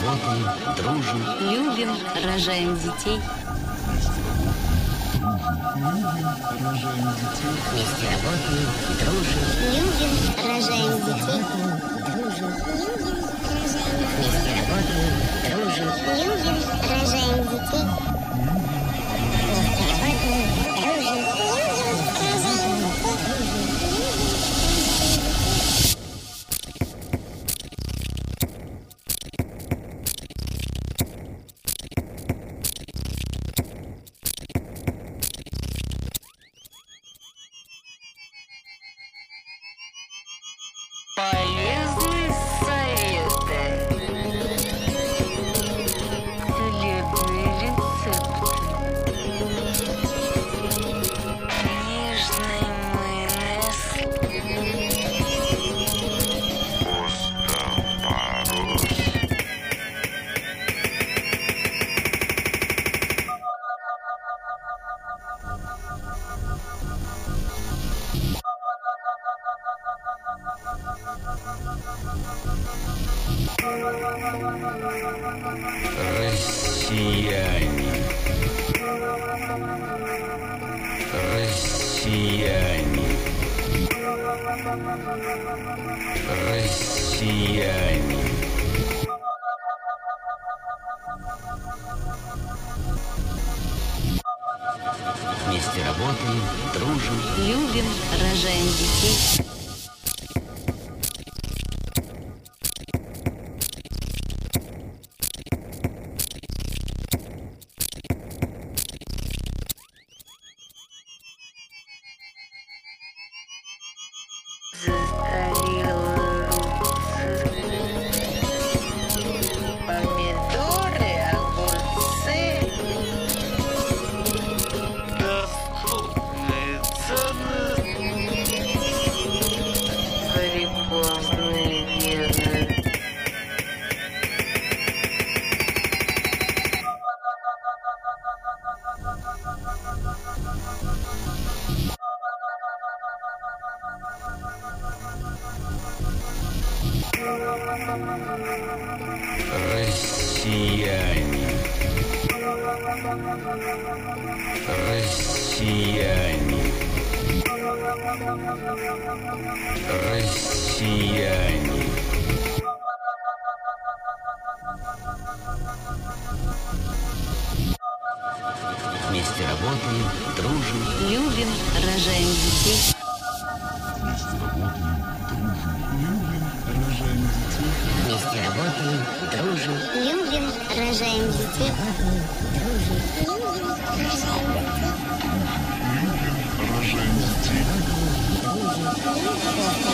работаем, дружим, любим, рожаем детей. Вместе работаем, дружим, Любим, рожаем детей. вместе работаем, дружим, Любим, рожаем детей. Полезные советы. Целебные рецепты. Книжный майонез. Россияне. Россияне. Россияне. вместе работаем, дружим, Любим, рожаем детей. Помидоры, огурцы. Доступные цены. Варикозные вены. Россияне. Россияне. Россияне. вместе работаем, дружим, Любим, рожаем детей. вместе работаем, дружим, Любим, рожаем детей. вместе работаем, дружим,